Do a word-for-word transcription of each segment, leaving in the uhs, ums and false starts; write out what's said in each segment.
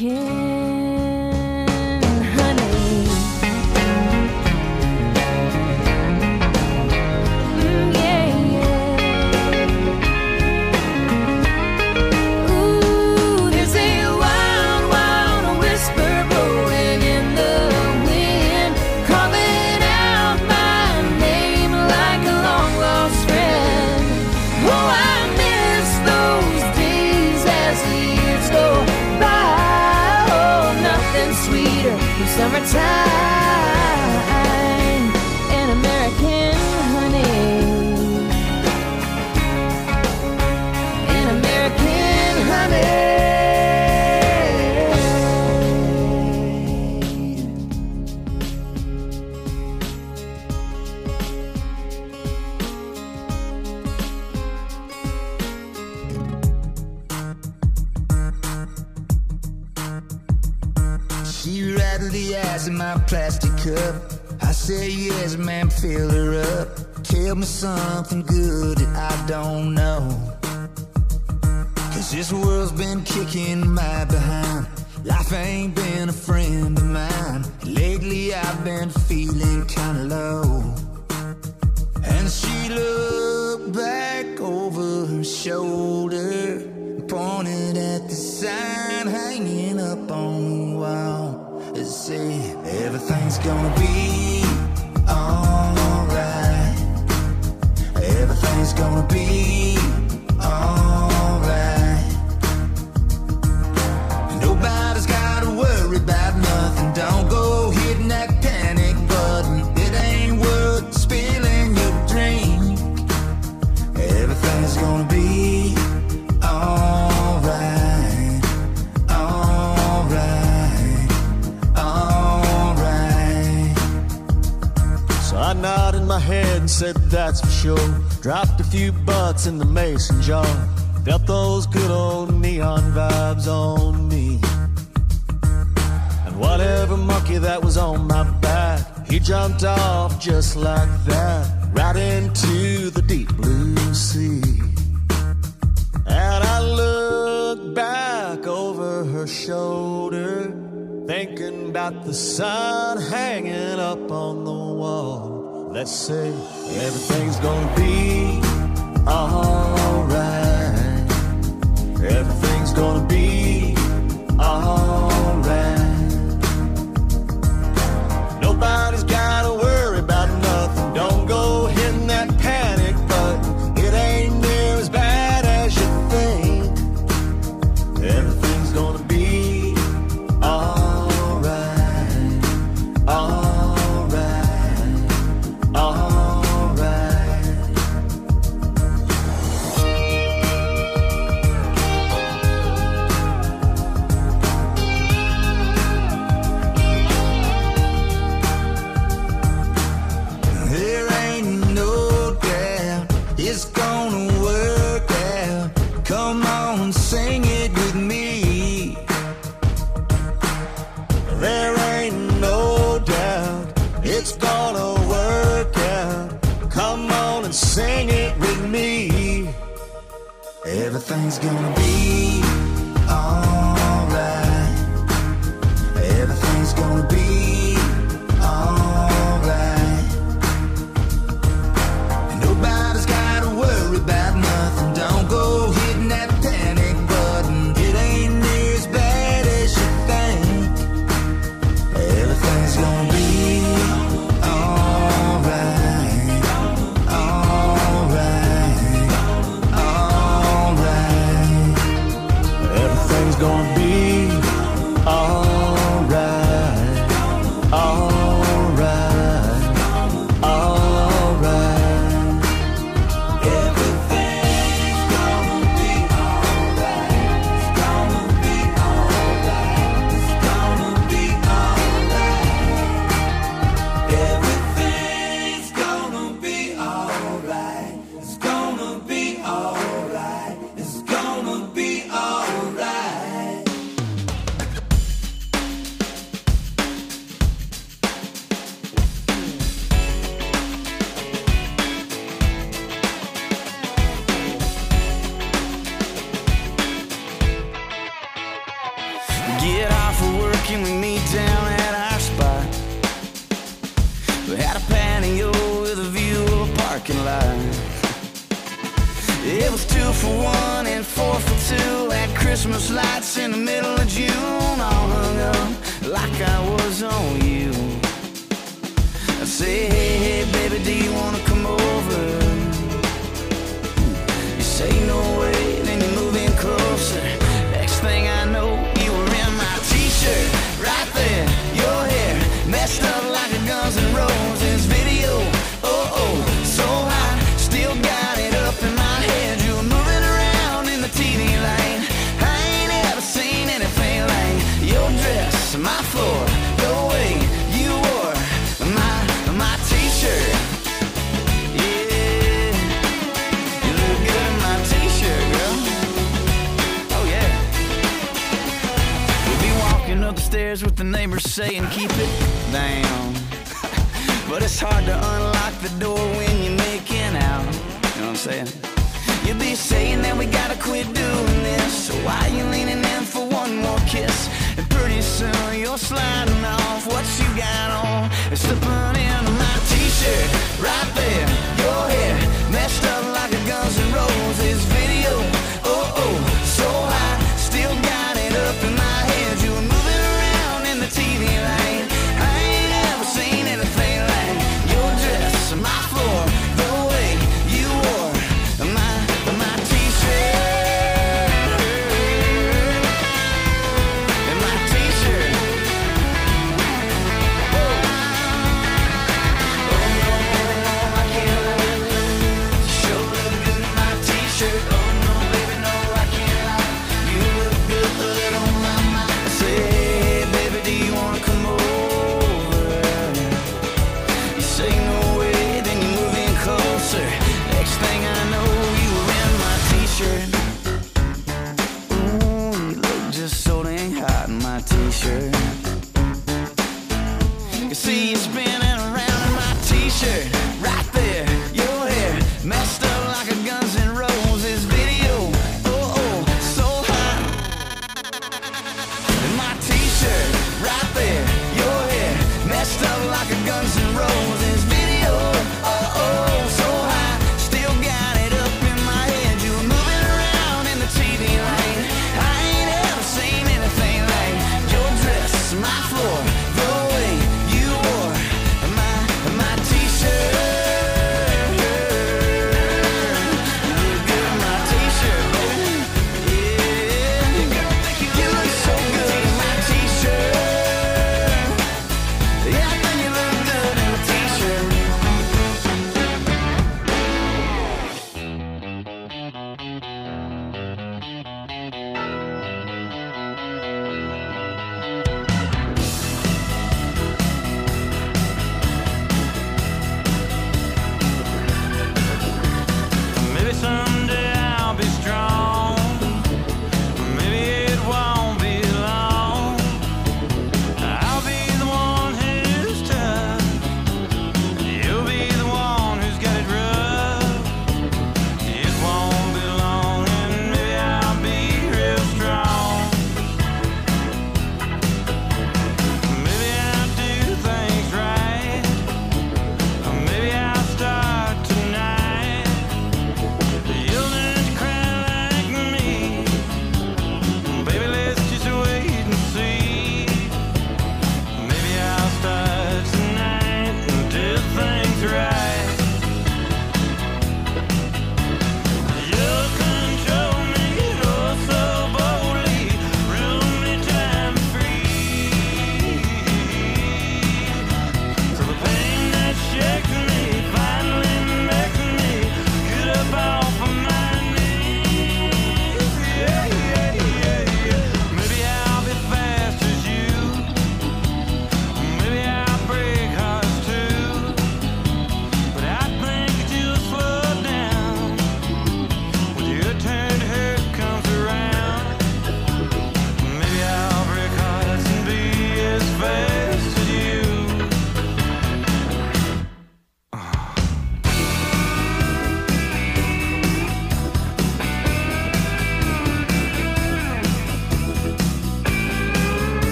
Summertime and American honey, and American honey. She rattled the ice in my plastic cup. I said yes, ma'am, fill her up. Tell me something good that I don't know, 'cause this world's been kicking my behind. Life ain't been a friend of mine. Lately I've been feeling kinda low. And she looked back over her shoulder, pointed at the sign hanging up on the wall. It said, everything's gonna be alright. Everything's gonna be alright. Nobody's gotta worry about nothing. Don't go hitting that panic button. It ain't worth spilling your drink. Everything's gonna be alright. Alright. Alright. So I nodded my head and said that's for sure. Dropped a few bucks in the mason jar. Felt those good old neon vibes on me. And whatever monkey that was on my back, he jumped off just like that, right into the deep blue sea. And I looked back over her shoulder, thinking about the sun hanging up on the wall. Let's say everything's gonna be alright. Everything's gonna be alright. Nobody's gotta worry about nothing. Don't go hitting that panic button. It ain't near as bad as you think. Everything's gonna be alright. Alright. Alright. There ain't no doubt it's gonna work out. Come on, sing it with me. There ain't no doubt it's gonna work out. Come on and sing it with me. Everything's gonna be alright. Everything's gonna be alright. Nobody's gotta worry about nothing. Don't go hitting that panic button. It ain't near as bad as you think. Everything's gonna be alright. Alright. Alright. Get off of work and we meet down at our spot. We had a patio with a view of a parking lot. It was two for one and four for two. Had Christmas lights in the middle of June, all hung up like I was on you. I say, hey, hey, baby, do you wanna come over? You say no way, then you move in closer. Next thing I know, you were in my t-shirt, right there. Your hair messed up like a Guns N' Roses video. Oh, oh, so high, still got it up in my head. You were moving around in the T V lane. I ain't ever seen anything like your dress, my floor, the way you wore my, my t-shirt. Yeah, you look good in my t-shirt, girl. Oh yeah. We'll be walking up the stairs with the neighbors saying keep it down. But it's hard to unlock the door when you're making out. You know what I'm saying? You'll be saying that we gotta quit doing this. So why you leaning in for one more kiss? And pretty soon you're sliding off what you got on and slipping into my t-shirt. Right there, your hair messed up like a Guns N' Roses video. Oh, oh, so high, still got it up in my head. You were moving around in the T V lane. I ain't ever seen anything like your dress, my floor, the way you wore my, my t-shirt. And my t-shirt. Oh, no, baby, no, I can't lie. Sure look good in my t-shirt. Oh, no, baby, no, I can't lie. You look good on my mind. I say, hey, baby, do you wanna come over? You say no way, then you move in closer. Next thing I know, you were in my t-shirt. Ooh, you look just so dang hot in my t-shirt. You see you spinning around in my t-shirt. Right there, your hair messed up like a Guns N' Roses video. Oh, oh, so hot. In my t-shirt, right there, your hair messed up like a Guns N' Roses video. Oh, oh, so high, still got it up in my head. You were moving around in the T V lane. I ain't ever seen anything like your dress, my floor, the way you wore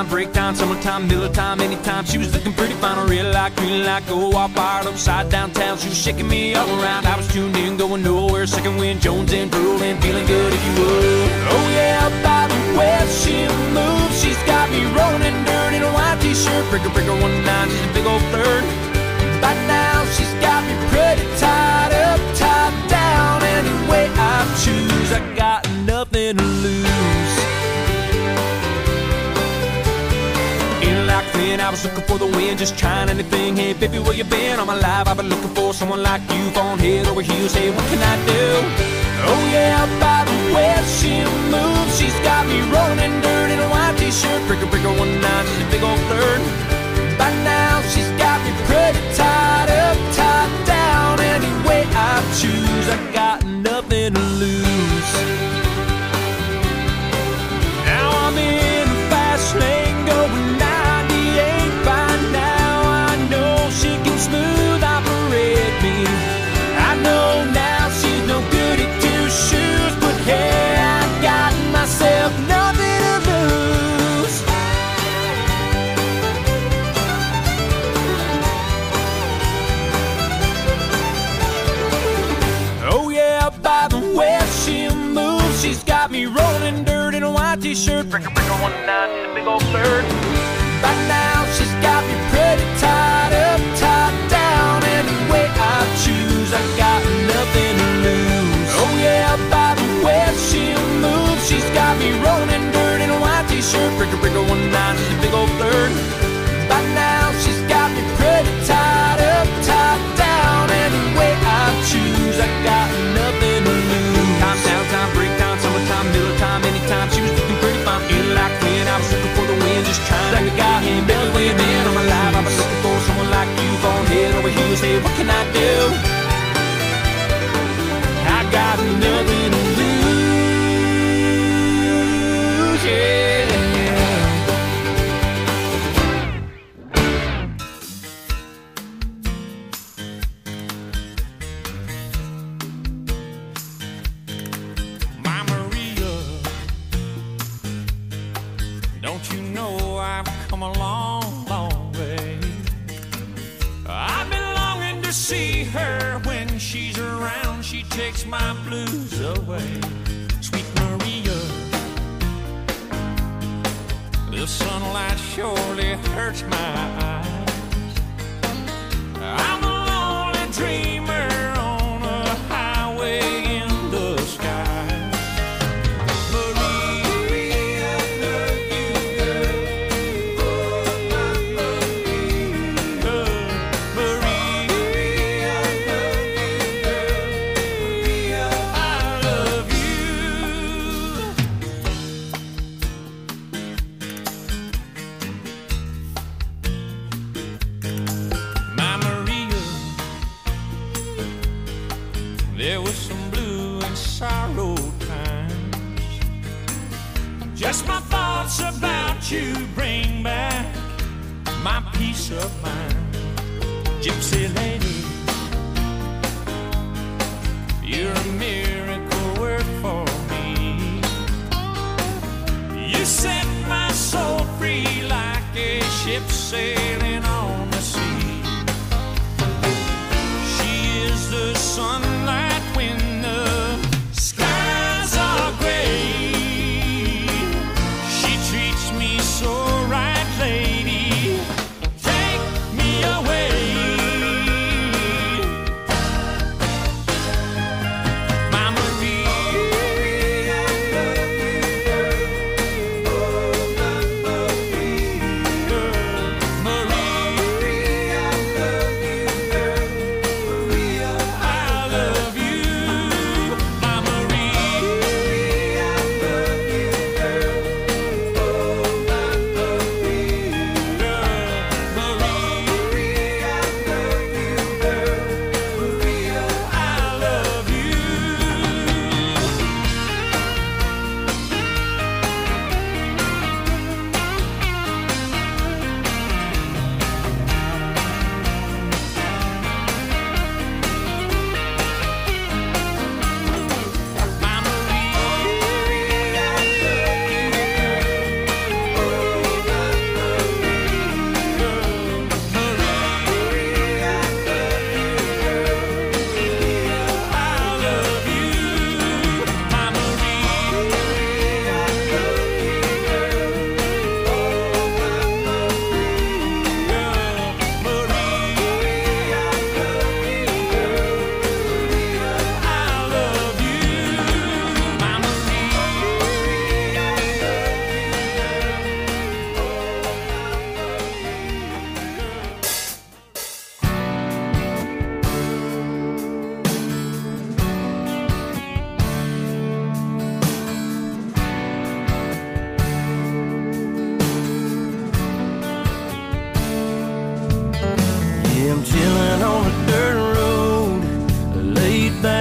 time, break time, summertime, middle time, anytime. She was looking pretty fine, a red light, green light, go all fired upside downtown. She was shaking me all around, I was tuned in, going nowhere. Second wind, Jones and drooling, feeling good if you would. Oh yeah, by the way she moves, she's got me rolling in dirt in a white t-shirt. Breaker, breaker, one nine, she's a big old flirt. By now she's got me pretty tied up, top down. Any way I choose, I got nothing to lose. In like then I was looking for the wind, just trying anything. Hey baby, where you been? All my life I've been looking for someone like you, falling head over heels. Hey, what can I do? Oh yeah, by the way she moves, she's got me rolling in dirt in a white t-shirt. Breaker, breaker, one nine, she's a big old flirt. By now she's got me pretty tied up, top down. Any way I choose, I got nothing to lose. Now I'm in the fast lane going ninety-eight. By now I know she can smooth operate me. I know now she's no good at two shoes, but hey, I got myself nothing to lose. Oh yeah, by the way she moves, she's got me rolling dirt in a white t-shirt. Breaker, breaker, one nine, in a big old flirt. By now she's got me pretty tied up, top down. Any way I choose, I got nothing to lose. Oh yeah, by the way she moves, she's got me rolling dirt in a white t-shirt. Breaker, breaker, one nine, she's a big old flirt. By now she's got me pretty tied up, top down. Any way I choose, I got nothing to lose. Time, downtime, break time, summertime, middle time, anytime. She was looking pretty fine, in like when I was looking for the wind, just trying like a guy in belly way man. All my life I've been looking for someone like you, falling head over heels. Hey, what can I do? I got nothing to lose, yeah. My Maria, don't you know I've come a long, long way. I've been longing to see her. When she's around, she takes my blues away. Sweet Maria, the sunlight surely hurts my eyes. I'm a lonely dreamer on a highway in the sky. Maria, love you, girl. Maria, love you, girl. I love you. My Maria, there was some blue and sorrow times. Just my thoughts about you bring back my peace of mind. Gypsy lady, you're a miracle work for me. You set my soul free like a ship sailing on the sea. She is the sunlight when the skies are gray. She treats me so right, lady. Take me away.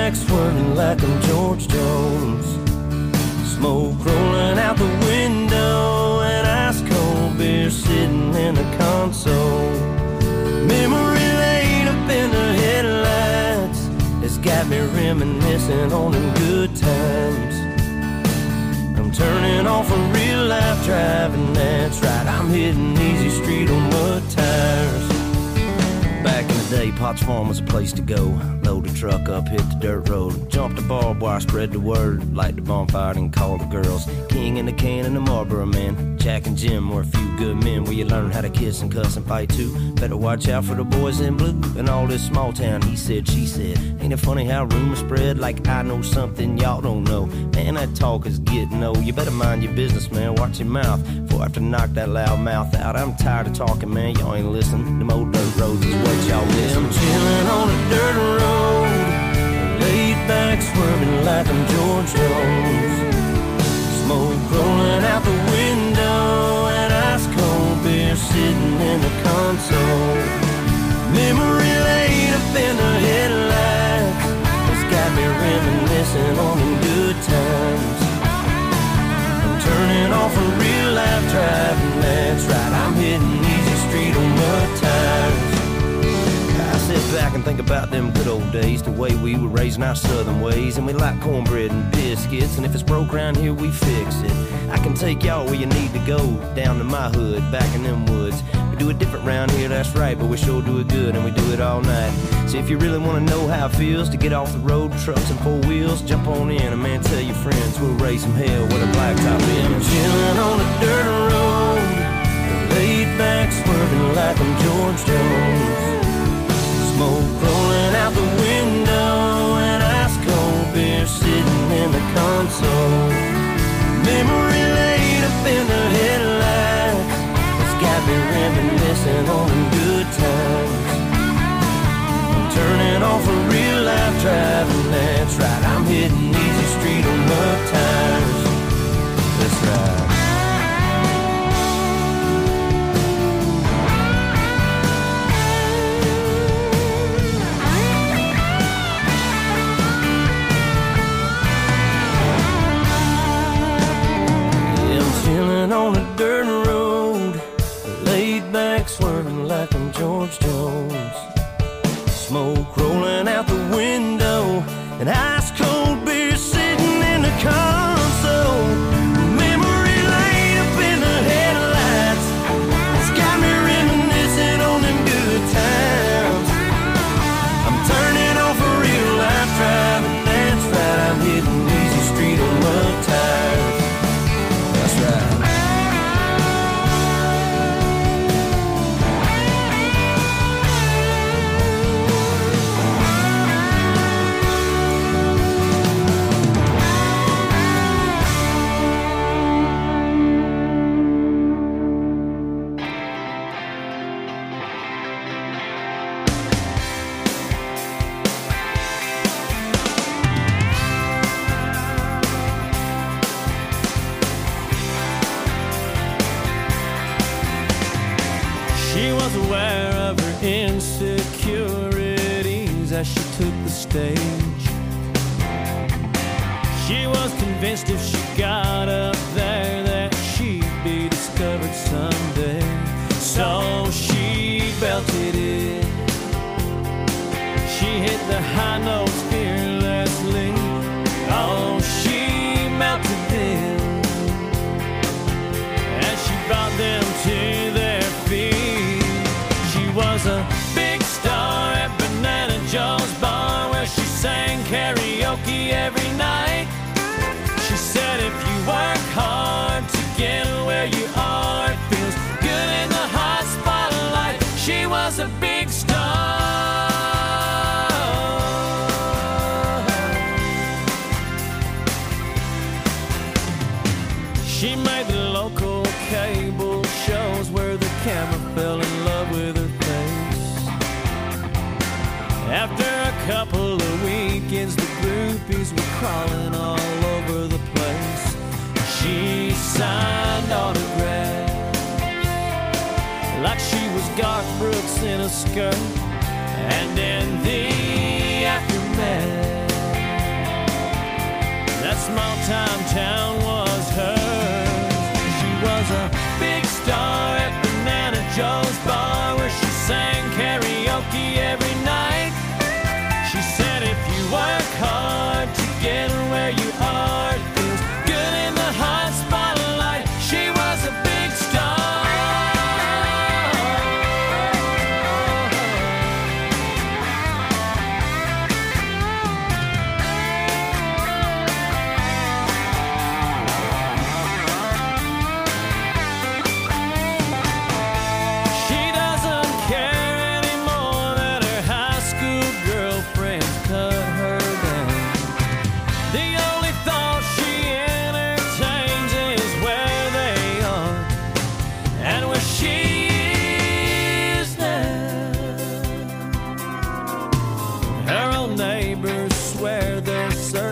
back swerving like I'm George Jones. Smoke rolling out the window and ice cold beer sitting in the console. Memory lane up in the headlights, it's got me reminiscing on them good times. I'm turning off a real life driving, that's right, I'm hitting easy street on mud tires. Back in the day, Potts Farm was a place to go. Load a truck up, hit the dirt road. Jump the barbed wire, spread the word. Light the bonfire and call the girls. King in the can and the Marlboro man. Jack and Jim were a few good men where you learn how to kiss and cuss and fight too. Better watch out for the boys in blue. In all this small town, he said, she said. Ain't it funny how rumors spread like I know something y'all don't know? Man, that talk is getting old. You better mind your business, man. Watch your mouth before I have to knock that loud mouth out. I'm tired of talking, man. Y'all ain't listening. Them old dirt roads is what y'all miss. I'm chilling on a dirt road, laid back swerving like I'm George Jones. Smoke rolling out the window and ice cold beer sitting in the console. Memory lane up in the headlights, it's got me reminiscing on them good times. I'm turning off a real life driving, that's right, I'm hitting easy street on mud tires. Sit back and think about them good old days, the way we were raising our southern ways. And we like cornbread and biscuits, and if it's broke around here, we fix it. I can take y'all where you need to go, down to my hood, back in them woods. We do it different round here, that's right, but we sure do it good, and we do it all night. So if you really want to know how it feels to get off the road, trucks and four wheels, jump on in, and man, tell your friends we'll raise some hell with a blacktop in. I'm chilling on a dirt road, laid back swerving like I'm George Jones. Smoke rolling out the window and ice cold beer sitting in the console. Memory lane up in the headlights, it's got me reminiscing on them good times. I'm turning off a real life driving, that's right, I'm hitting easy street on mud tires. That's right. On a dirt road, laid back swerving like I'm George Jones. Smoke rolling out the window and ice cold beer sitting in the console. Memory lane up in the headlights, it's got me reminiscing on them good times. I'm turning off a real life driving, that's right, I'm hitting easy street on mud tires. That's right. As she took the stage, she was convinced if she got up there that she'd be discovered someday. So she belted it, she hit the high notes fearlessly. Oh, she melted them as she brought them to their feet. She was a big star at Banana Joe's bar where she sang karaoke every night. She said if you work hard to get where you are, it feels good in the hot spotlight. She was a big star. She made the local cable shows where the camera fell in love with her face. After a couple of weekends, the groupies were crawling all over the place. She signed autographs like she was Garth Brooks in a skirt. And in the aftermath,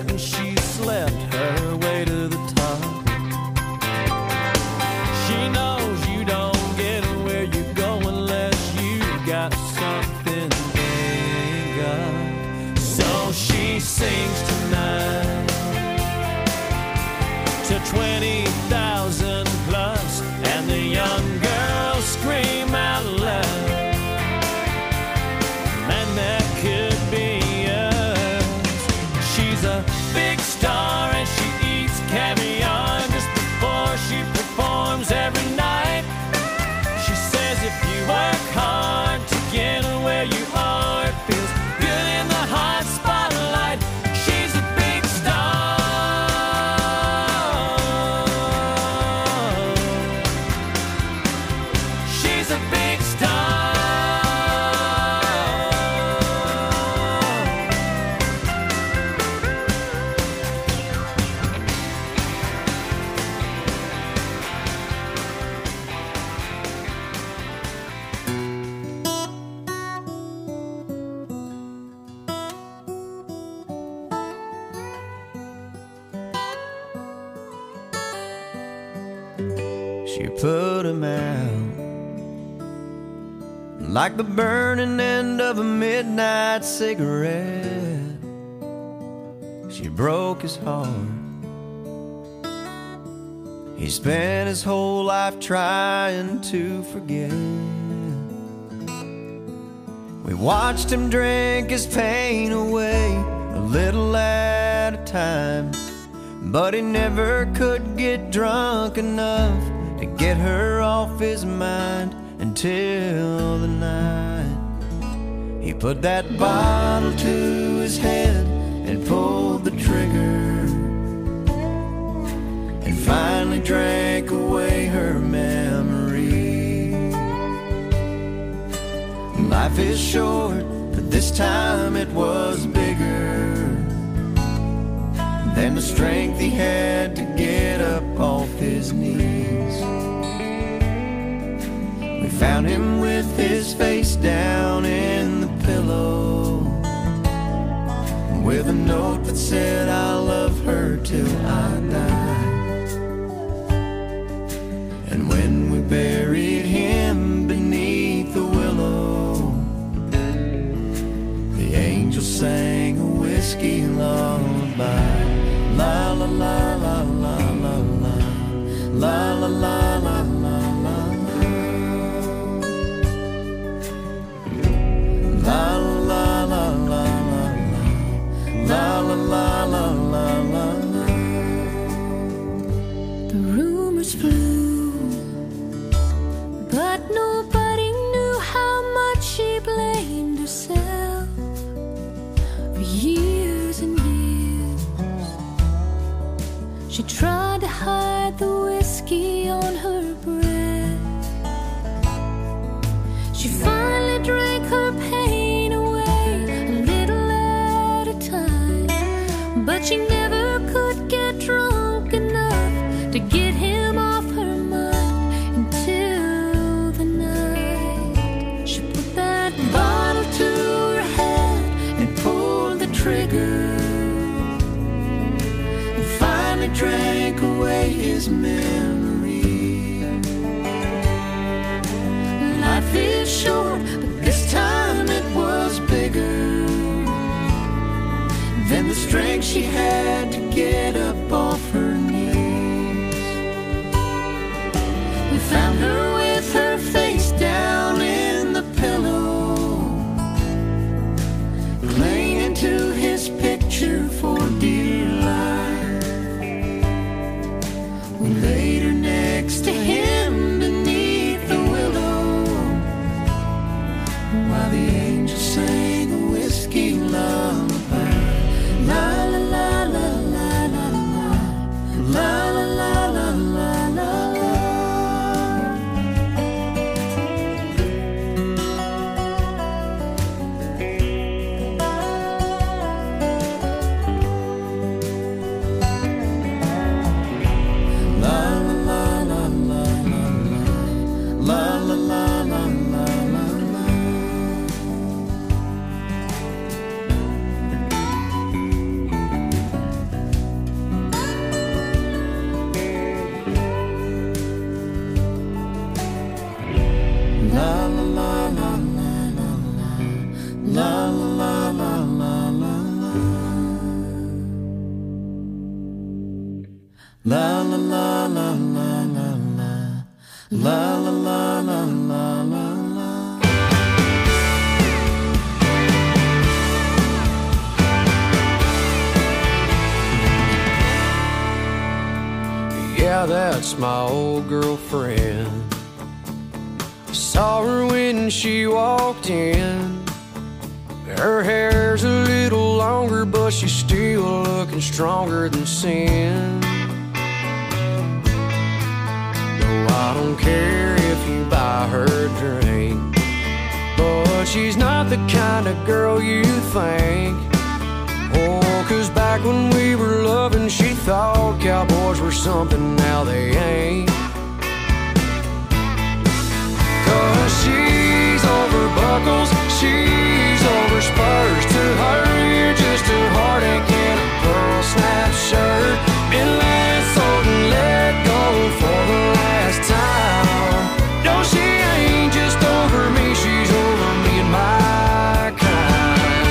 certain she slept her way to the top. She knows you don't get where you go unless you got something they got. So she sings tonight to twenty thousand plus, and the young girls scream out loud, man, that could be us. She's a big star and she eats caviar just before she performs every night. She says if you work hard to get where you are, it feels good in the hot spotlight. She's a big star. She's a big star. She put him out like the burning end of a midnight cigarette. She broke his heart. He spent his whole life trying to forget. We watched him drink his pain away a little at a time, but he never could get drunk enough to get her off his mind until the night he put that bottle to his head and pulled the trigger and finally drank away her memory. Life is short, but this time it was bigger than the strength he had to get up off his knees. We found him with his face down in the pillow, with a note that said, I love her till I die. And when we buried him beneath the willow, the angel sang a whiskey lullaby. La la la la la la la, la la la la la la, la la la la la, la la la la la la. The rumors flew, but nobody knew how much she blamed herself for years and years. She tried to hide the whiskey on her breath. She finally drank her pain away a little at a time, but she never could get drunk enough to get him off her mind until the night she put that bottle to her head and pulled the trigger, drank away his memory. Life is short, but this time it was bigger than the strength she had to get up off her knees. We found her with her face down in the pillow, clinging to his picture for dear life. We laid her next to him beneath the willow, while the angel sang a whiskey lullaby. La la la la la La la la la la la la. La la la la la la la. Yeah, that's my old girlfriend. Saw her when she walked in. Her hair's a little longer, but she's still looking stronger than sin. No, I don't care if you buy her a drink, but she's not the kind of girl you think. Oh, 'cause back when we were loving, she thought cowboys were something, now they ain't. 'Cause she's over buckles, she's over spurs. To her, you're just a heartache in a pearl snap shirt. Been lassoed and let go for the last time. No, she ain't just over me, she's over me and my kind.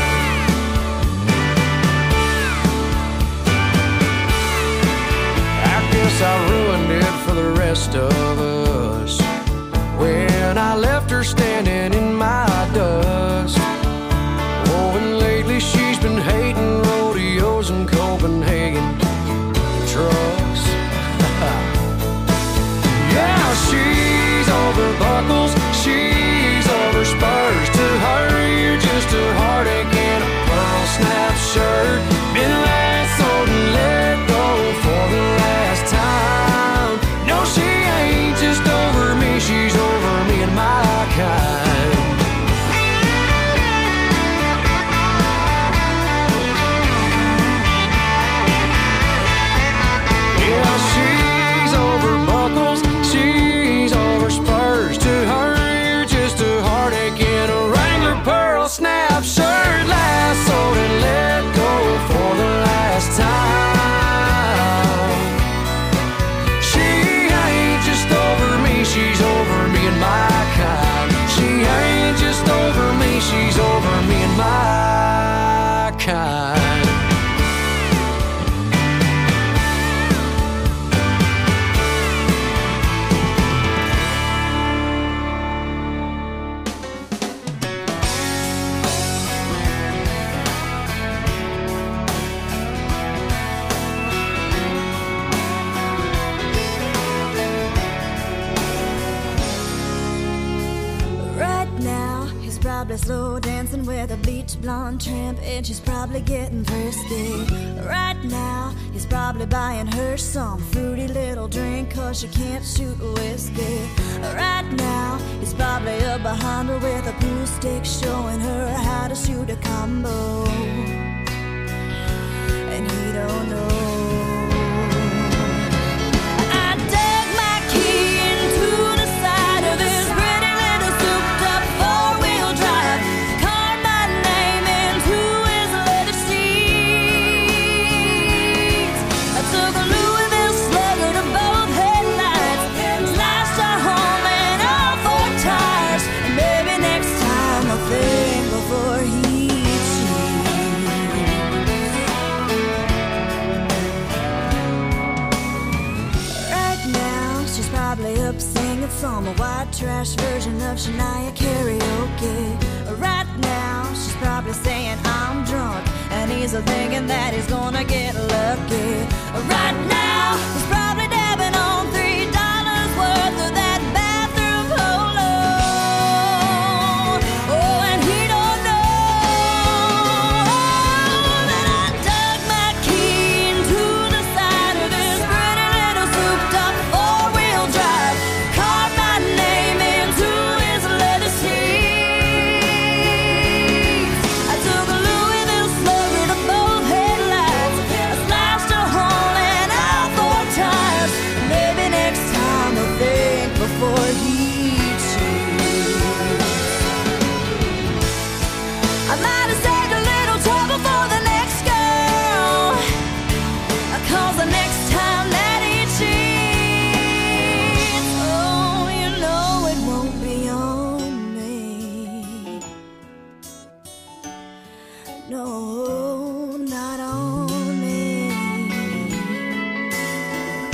I guess I ruined it for the rest of us when I left her standing in my dust. Oh, and lately she's been hating rodeos in Copenhagen trucks. Yeah, she's over buckles, she's over spurs. To her, you're just a heartache in a pearl snap shirt. Been lassoed and let go for the last time. No, she ain't just over me, she's over me and my kind. Yeah, she's over buckles, she's over spurs. To her, you're just a heartache in a Wrangler pearl snap shirt. Lassoed and let go for the last time. She ain't just over me, she's over me and my kind. She ain't just over me, she's over me and my kind. Probably slow dancing with a bleach blonde tramp, and she's probably getting frisky. Right now, he's probably buying her some fruity little drink, 'cause she can't shoot whiskey. Right now, he's probably up behind her with a pool stick, showing her how to shoot a combo. And he don't know. Some white trash version of Shania karaoke. Right now, she's probably saying I'm drunk, and he's thinking that he's gonna get lucky. Right now, he's probably dabbing on three dollars worth of that bathroom polo. Oh, and he don't know that I dug my key into the side of this pretty little souped-up four-wheel drive. No, not on me.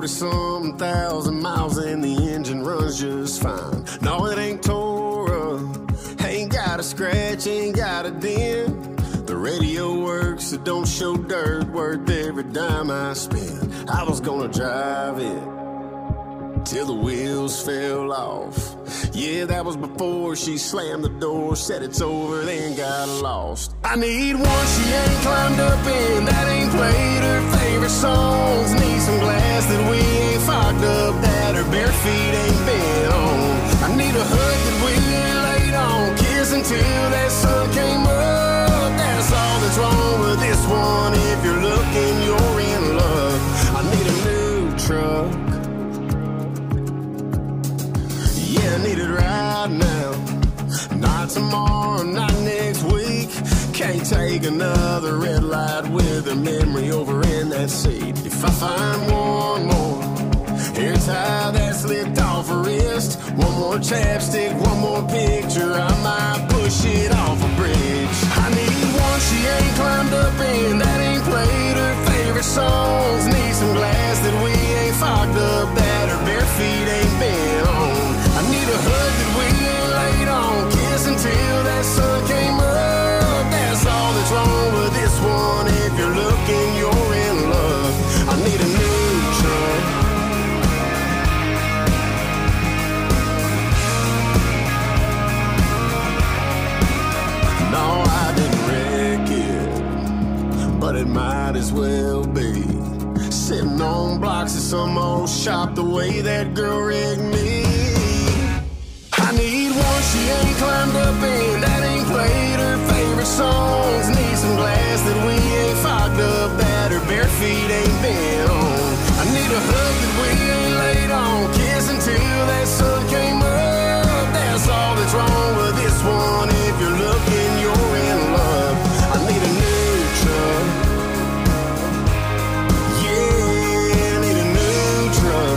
forty-some thousand miles and the engine runs just fine. No, it ain't tore up, ain't got a scratch, ain't got a dent. The radio works, it don't show dirt, worth every dime I spend. I was gonna drive it till the wheels fell off. Yeah, that was before she slammed the door, said it's over, then got lost. I need one she ain't climbed up in, that ain't played her favorite songs. Need some glass that we ain't fogged up, that her bare feet ain't been on. I need a hood that we ain't laid on, kiss until that sun came up. That's all that's wrong with this one. If you're looking, you're in luck. I need a new truck. Yeah, I need it right now. Not tomorrow, not next week. Can't take another red light with her memory over in that seat. If I find one more hair tie that slipped off her wrist, one more chapstick, one more picture, I might push it off a bridge. I need one she ain't climbed up in, that ain't played her favorite songs. Need some glass that we ain't fogged up, that her bare feet ain't been on. I need a hood that we ain't laid on, kiss until that sun came up. That's all that's wrong with this one. If you're looking, you're in love. I need a new truck. No, I didn't wreck it, but it might as well be. Sitting on blocks of some old shop the way that girl rigged me. I need one she ain't climbed up in, that ain't played her favorite songs. Need some glass that we ain't fogged up, that her bare feet ain't been on. I need a hood that we ain't laid on, kiss until that sun came up. That's all that's wrong with this one. If you're looking, you're in love. I need a new truck. Yeah, I need a new truck.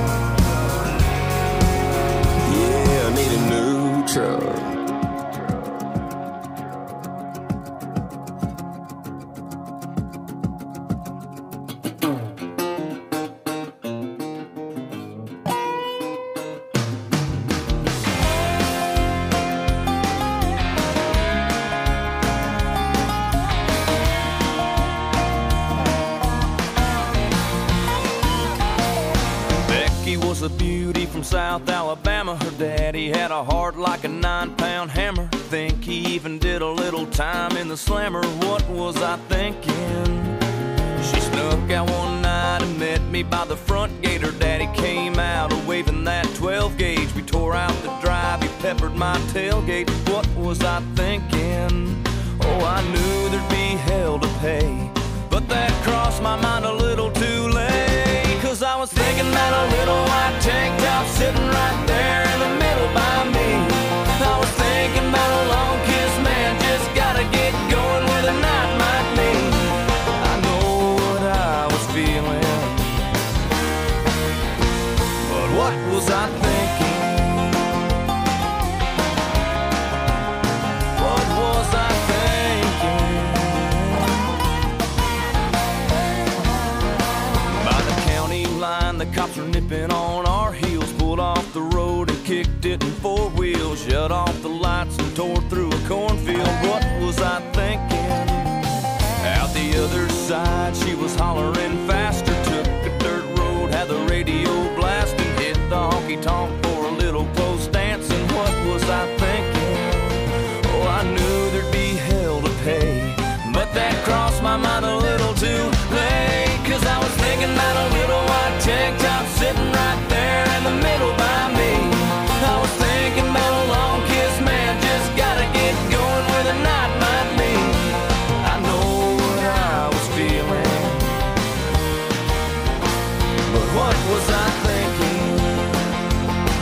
Yeah, I need a new truck. A beauty from South Alabama. Her daddy had a heart like a nine-pound hammer. Think he even did a little time in the slammer. What was I thinking? She snuck out one night and met me by the front gate. Her daddy came out waving that twelve gauge. We tore out the drive, he peppered my tailgate. What was I thinking? Oh, I knew there'd be hell to pay, but that crossed my mind a little too late. Cause I was thinking that a little white tank top sitting right there in the middle by me. I was thinking about a long kiss, man, just gotta get going where the night might lead. I know what I was feeling, but what was I thinking? What was I thinking? By the county line, the cops were nipping on our heels. Pulled off the road and kicked it in four wheels. Shut off the lights and tore through a cornfield. What was I thinking? Out the other side, she was hollering faster. Took a dirt road, had the radio blasting. Hit the honky-tonk for a little close dancing. What was I thinking? Oh, I knew there'd be hell to pay, but that crossed my mind a little too late. Cause I was thinking about a little white tank top sitting right there in the middle by me. I was thinking about a long kiss, man, just gotta get going where the night might lead. I know what I was feeling, but what was I thinking?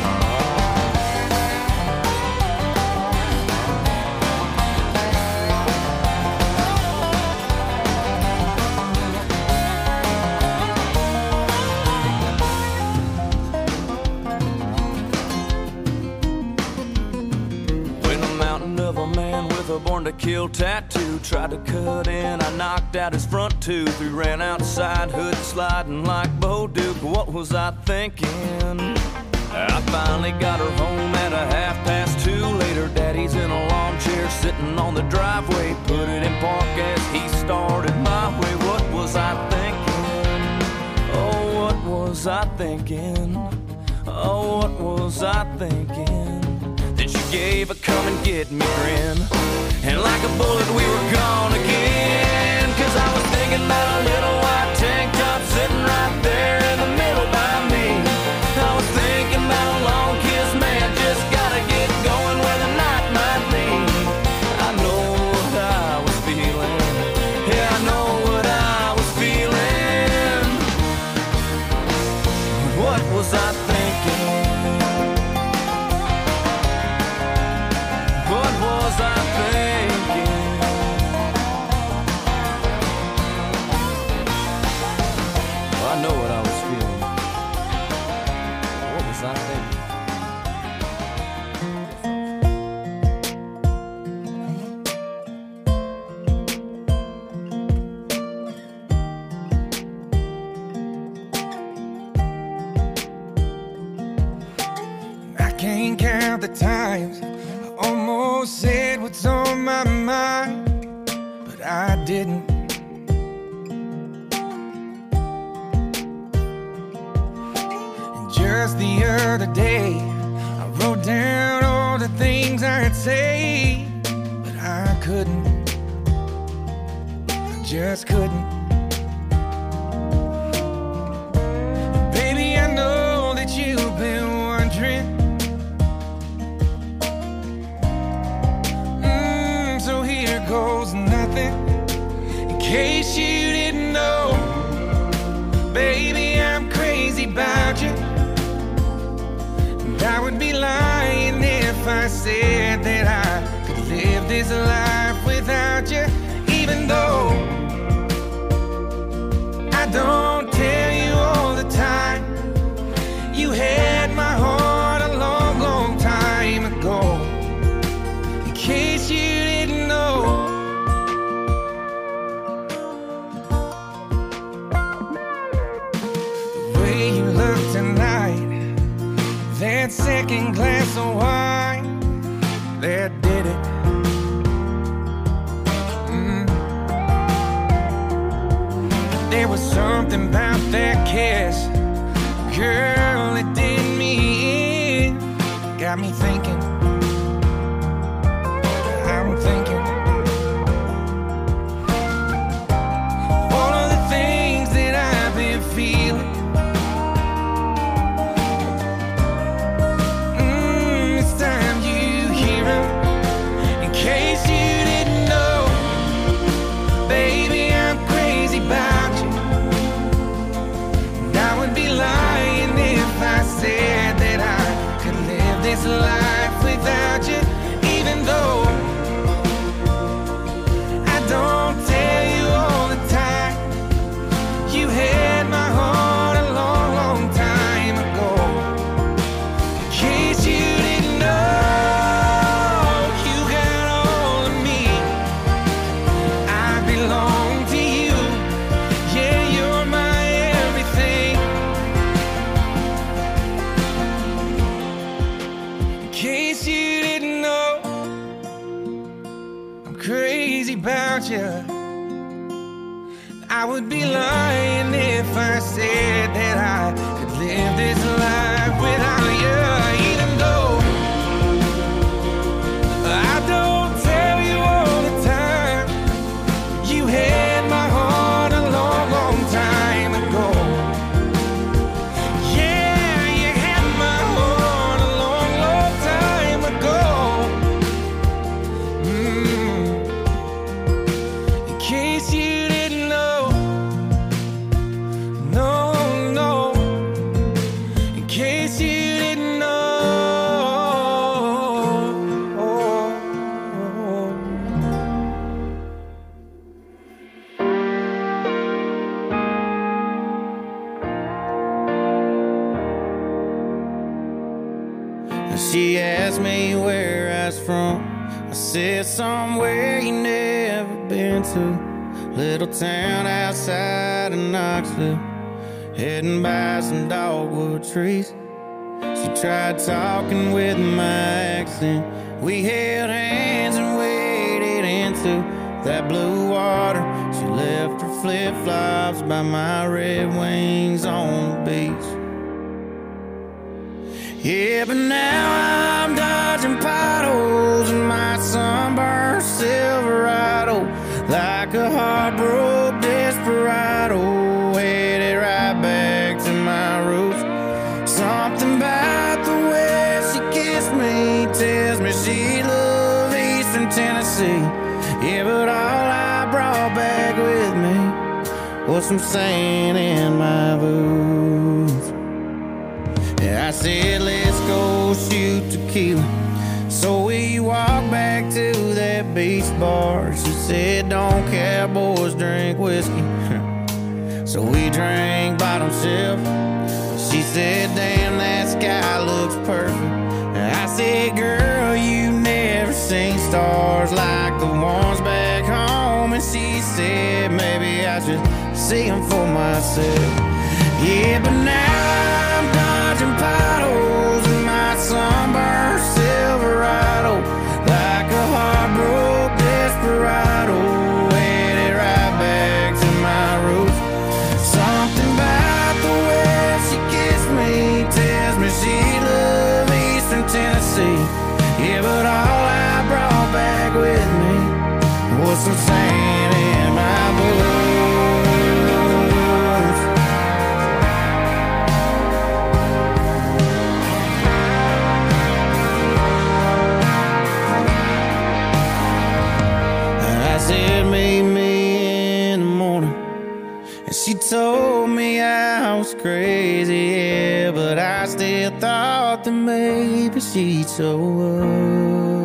born to kill tattoo. Tried to cut in, I knocked out his front tooth. We ran outside, hood sliding like Bo Duke. What was I thinking? I finally got her home at a half past two. Later, daddy's in a lawn chair sitting on the driveway. Put it in park as he started my way. What was I thinking? Oh, what was I thinking? Oh, what was I thinking? Then she gave a come and get me grin, and like a bullet we were gone again. Cause I was thinking about a little white tank top sitting right there in the middle by me. I was thinking about a long kiss, man, just gotta get going where the night might lead. I know what I was feeling, yeah, I know what I was feeling. What was I thinking? What was I thinking? Well, I know what I was feeling. What was I thinking? I can't count the times I almost said what's on my mind, but I didn't. And just the other day, I wrote down all the things I'd say, but I couldn't. I just couldn't. Baby, I know that you've been wondering. Mm, so here goes nothing. In case you didn't know, baby, I'm crazy about you. And I would be lying if I said that I could live this life without you. Even though I don't tell you all the time, you had my heart a long, long time ago. In case you didn't know, the way you look tonight, that second glass of wine, that did it. Mm. There was something about that kiss, girl, it did me in. Got me thinking, I'm thinking all of the things that I've been feeling. Mm, it's time you hear 'em. In case you didn't know, baby, I'm crazy about you. And I would be lying if I said that I could live this life without you. Even though I don't tell you all the time, you had my heart a long, long time ago. In case you didn't know, you got all of me. I belong to you. Yeah, you're my everything. In case you didn't know, I'm crazy about you. I would be lying if I said that I could live this life without you. Even though I don't tell you all the time, you had my heart a long, long time ago. Yeah, you had my heart a long, long time ago. Mm. In case you didn't know, no, no. In case you didn't know. She asked me where I was from. I said somewhere you never been to, little town outside of Knoxville, heading by some dogwood trees. She tried talking with my accent. We held hands and waded into that blue water. She left her flip-flops by my Red Wings on the beach. Yeah, but now I'm dodging potholes in my sunburned Silverado, like a heartbroken desperado, headed right back to my roots. Something about the way she kissed me tells me she loved Eastern Tennessee. Yeah, but all I brought back with me was some sand in my boots. Yeah, I said, let's go shoot tequila. So we walked back to that beach bar. She said, don't cowboys drink whiskey. So we drank bottom shelf. She said, damn, that sky looks perfect. And I said, girl, you never seen stars like the ones back home. And she said, maybe I should see them for myself. Yeah, but now I'm dodging potholes in my sunburned Silverado, like a heartbroken desperado, headed right back to my roots. Something about the way she kissed me tells me she loved Eastern Tennessee. Yeah, but all I brought back with me was some sand in my boots. Meet me in the morning, and she told me I was crazy, yeah, but I still thought that maybe she'd show up.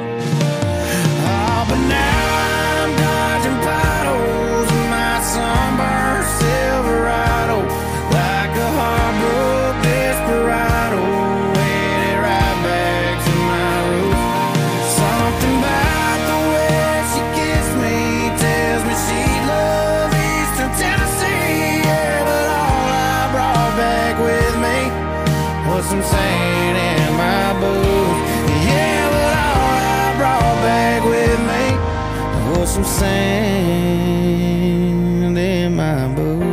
Oh, but now I'm dodging potholes in my sunburned Silverado, like a heartbroken desperado, headed right back to my roots. Something about the way she kissed me tells me she loved Eastern Tennessee. Yeah, but all I brought back with me was some sand in my boots. Yeah, but all I brought back with me was some sand in my boots.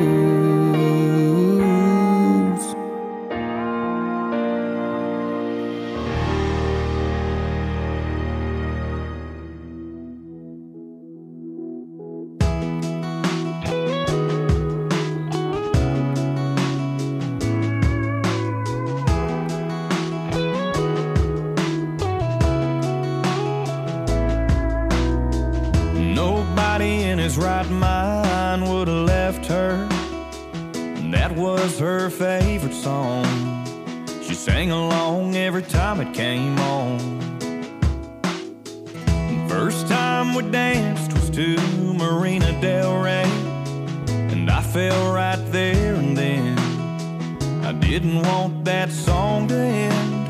Nobody in his right mind would have left her, and that was her favorite song. She sang along every time it came on. First time we danced was to Marina Del Rey, and I fell right there and then. I didn't want that song to end.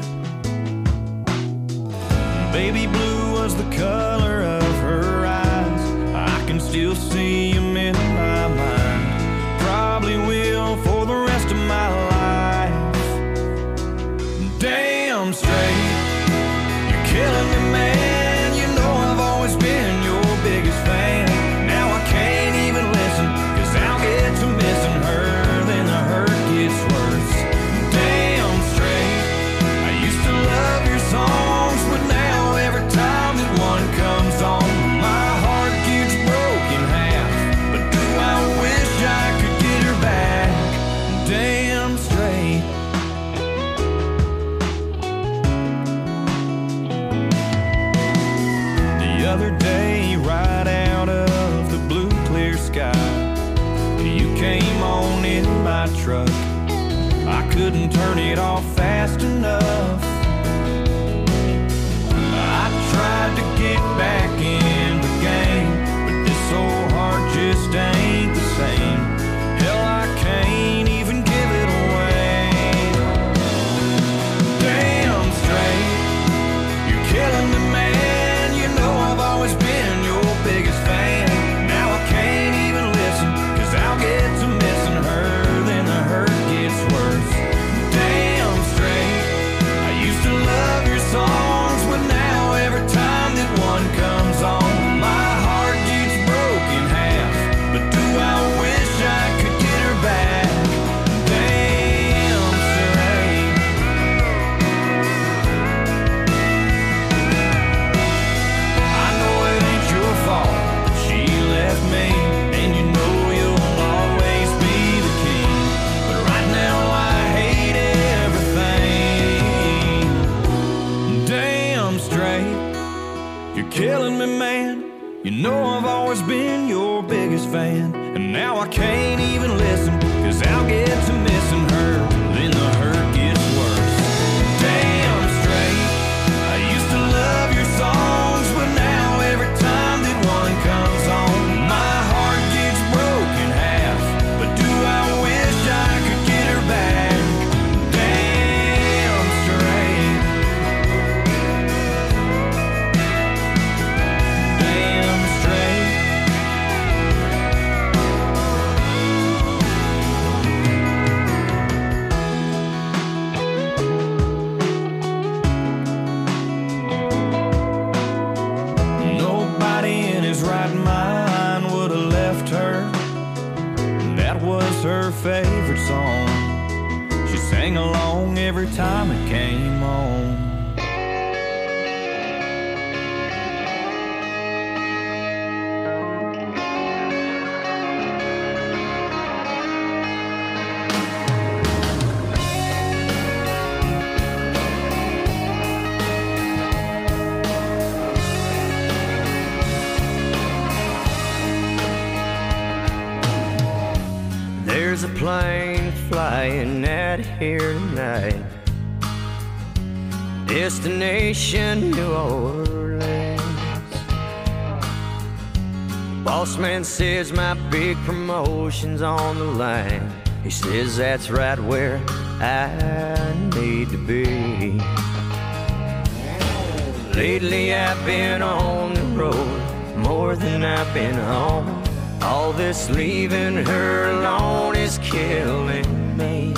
Baby blue was the color of her eyes. I can still see him in my mind. Probably will for the rest of my life. Damn straight, you're killing me, man. You know I've always been your biggest fan. Now I can't even listen, cause I'll get to missing her, then the hurt gets worse. Damn straight, I used to love your songs, but now every time that one comes on, my heart gets broken half. But do I wish I could get her back? Damn straight. The other day, right out of the blue clear sky, you came on in my truck. I couldn't turn it off fast enough. I tried to get back in the game, but this old heart just ain't the same. Hell, I can't even give it away. Damn straight, you're killing me, man. You You know I've always been your biggest fan, and now I can't even listen, cause I'll get to missing her, then the hurt gets worse. Damn straight, I used to love your songs, but now every time that one comes on, my heart gets broken half. But do I wish I could get her back? Damn straight. Damn straight. Nobody in his right mind would have left her. That was her favorite song. She sang along every time it came on. There's a plane flying out here tonight, destination New Orleans. Boss man says my big promotion's on the line. He says that's right where I need to be. Lately I've been on the road more than I've been home. All this leaving her alone is killing me,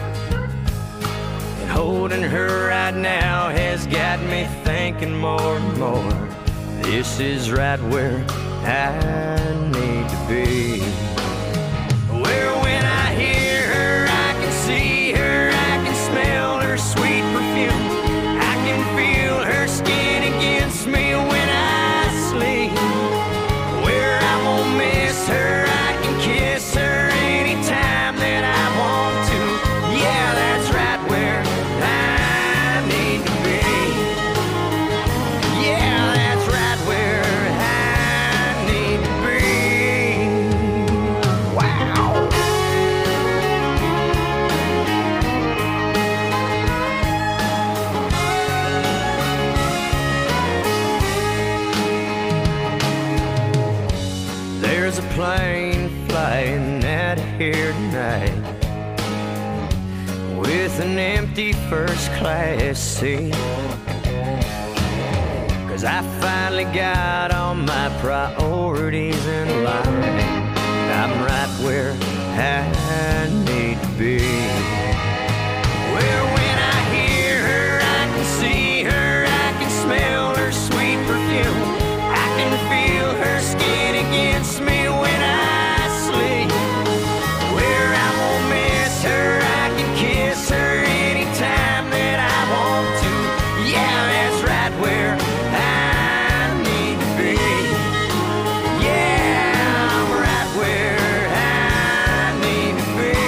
and holding her right now has got me thinking more and more. This is right where I need to be. Where when I hear her, I can see her, I can smell her sweet perfume, I can feel her skin against me when I sleep. Where I won't miss her, I can kiss her anytime that I want to. Yeah, that's right where I need to be. Yeah, that's right where I need to be. Wow. There's a plane flying out of here tonight with an empty first class seat, cause I finally got all my priorities in line. I'm right where I need to be. Where when I hear her, I can see her, I can smell her sweet perfume, I can feel her skin against me when I sleep. Where I won't miss her, I can kiss her anytime that I want to. Yeah, that's right where I need to be. Yeah, I'm right where I need to be.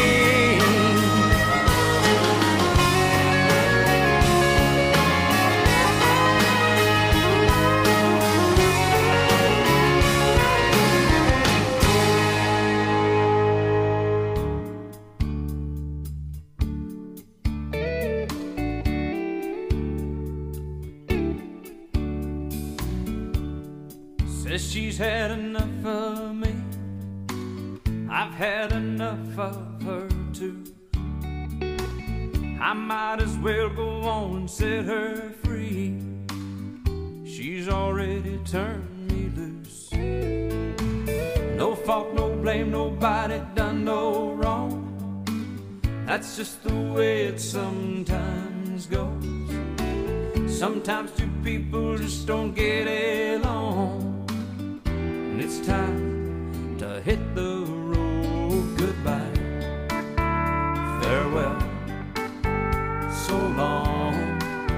Says she's had enough of me, I've had enough of her too. I might as well go on and set her free. She's already turned me loose. No fault, no blame, nobody done no wrong. That's just the way it sometimes goes. Sometimes two people just don't get along, and it's time to hit the road. Goodbye, farewell, so long,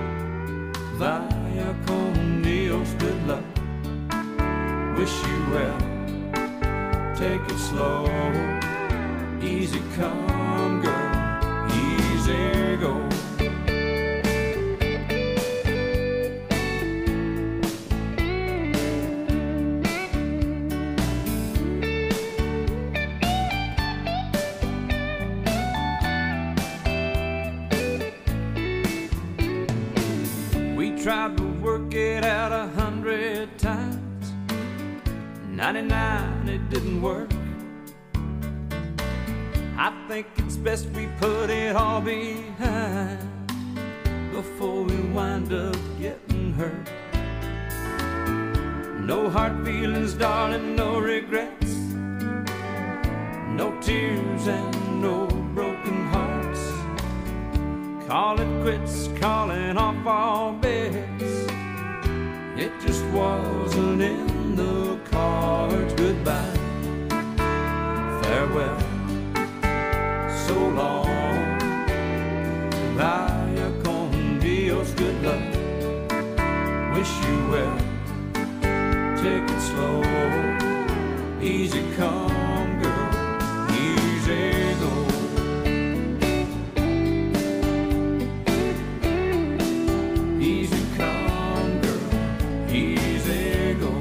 vaya con Dios, good luck, wish you well, take it slow, easy come girl, easy go. tried to work it out a hundred times. ninety-nine, it didn't work. I think it's best we put it all behind before we wind up getting hurt. No hard feelings, darling, no regrets, no tears and no broken hearts. Call it quits, calling off all bets. It just wasn't in the cards. Goodbye, farewell, so long. Vaya con Dios, good luck, wish you well. Take it slow, easy come, girl, easy go. Easy come, girl, easy go.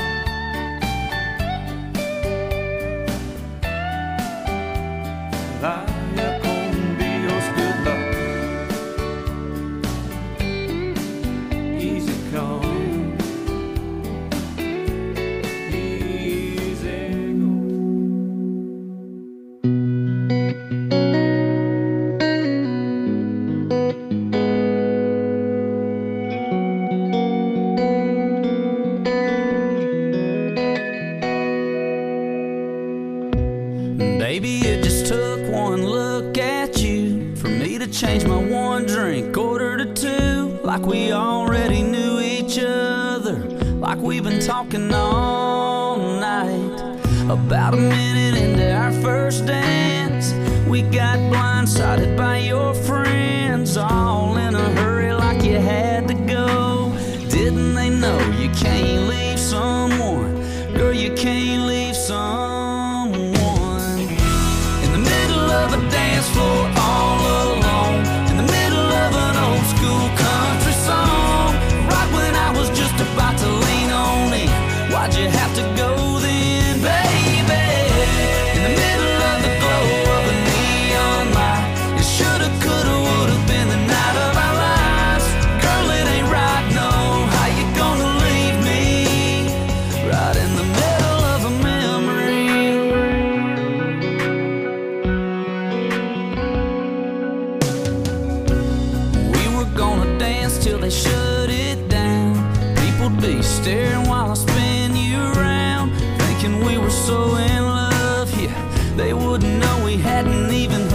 Vaya con Dios, good luck, easy come. Baby, it just took one look at you for me to change my one drink order to two. Like we already knew each other, like we've been talking all night. About a minute into our first dance, we got blindsided by your friends, all in a hurry like you had to go. Didn't they know you can't leave someone? Girl, you can't leave someone of a dance floor all alone, in the middle of an old school country song. Right when I was just about to lean on in, why'd you have to go then, baby? In the middle of the glow of a neon light, it shoulda, coulda, woulda been the night of our lives. Girl, it ain't right, no, how you gonna leave me right in the middle of a memory? Till they shut it down, people'd be staring while I spin you around, thinking we were so in love, yeah, they wouldn't know we hadn't even